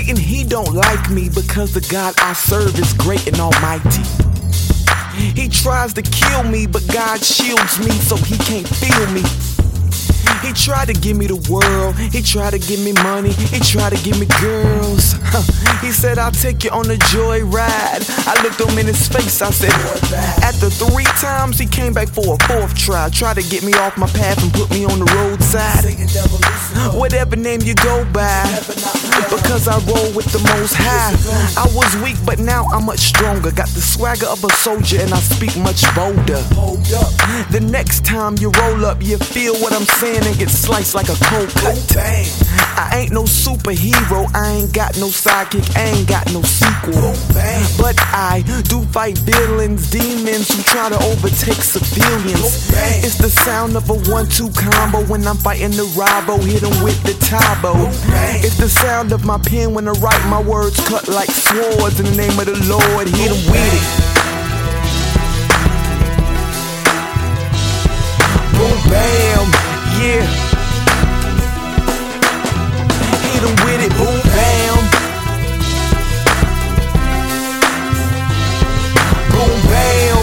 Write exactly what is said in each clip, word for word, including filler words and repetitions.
Satan, he don't like me because the God I serve is great and almighty. He tries to kill me, but God shields me so he can't feel me. He tried to give me the world, he tried to give me money, he tried to give me girls. He said, I'll take you on a joy ride. I looked him in his face, I said, after three times he came back for a fourth try. Tried to get me off my path and put me on the roadside. Whatever name you go by, because I roll with the most high. I was weak, but now I'm much stronger. Got the swagger of a soldier and I speak much bolder. The next time you roll up, you feel what I'm saying and get sliced like a cold cut. I ain't no superhero, I ain't got no sidekick, I ain't got no sequel. But I do fight villains, demons who try to overtake civilians. It's the sound of a one two combo when I'm fighting the Robo, hit 'em with the Tybo. It's the sound of my pen when I write my words cut like swords in the name of the Lord, hit 'em with it. Boom bam, yeah. Hit 'em with it, boom bam. Boom bam.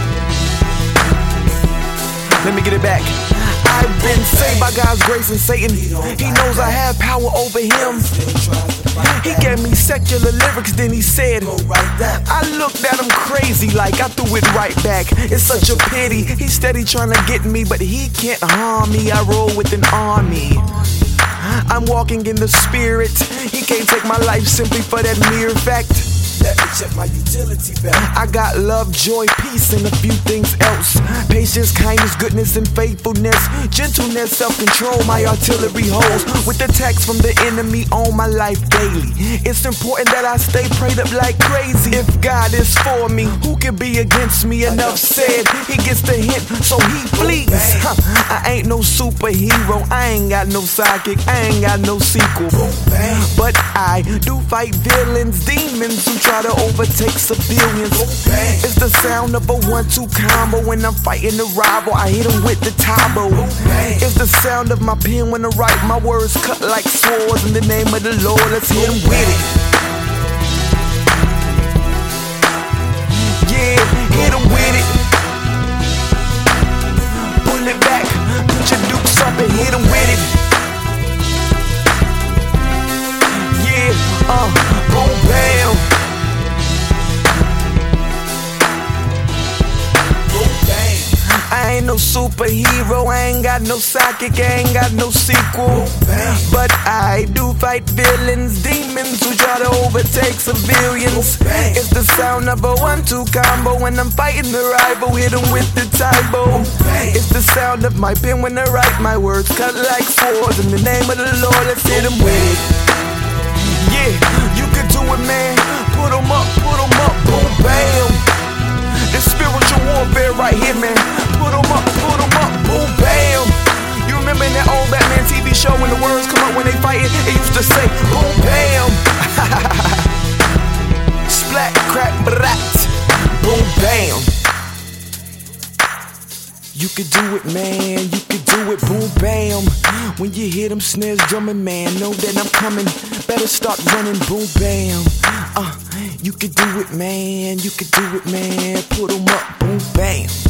Let me get it back. I've been saved by God's grace and Satan, he knows I have power over him. He gave me secular lyrics, then he said, I looked at him crazy like I threw it right back. It's such a pity, he's steady trying to get me, but he can't harm me. I roll with an army, I'm walking in the spirit. He can't take my life simply for that mere fact. Let me check my utility belt. I got love, joy, peace, and a few things else. Patience, kindness, goodness, and faithfulness. Gentleness, self-control, my artillery holds. With attacks from the enemy on my life daily. It's important that I stay prayed up like crazy. If God is for me, who can be against me? Enough said, he gets the hint, so he flees. Huh. I ain't no superhero, I ain't got no sidekick, I ain't got no sequel. But I do fight villains, demons who try to overtake civilians. It's the sound of a one two combo when I'm fighting the rival, I hit him with the Tybo. It's the sound of my pen when I write my words cut like swords in the name of the Lord, let's hit him with it. Yeah, hit him with it. Pull it back, put your dukes up and hit him with it. Yeah, uh, boom bam. I ain't no superhero, I ain't got no sidekick, I ain't got no sequel. But I do fight villains, demons who try to overtake civilians. It's the sound of a one two combo when I'm fighting the rival, hit 'em with the Tybo. It's the sound of my pen when I write my words cut like swords in the name of the Lord, let's hit 'em with it. Yeah, you can do it, man. Put 'em up, put 'em up, boom bam. This spiritual warfare right here, man. Put 'em up, put 'em up, boom bam. You remember in that old Batman T V show when the words come up when they fight it? It used to say boom bam. Splat, crack, brat, boom bam. You could do it, man, you could do it, boom bam. When you hear them snares drumming, man, know that I'm coming. Better start running, boom bam. Uh, you could do it, man, you could do it, man. Put 'em up, boom bam.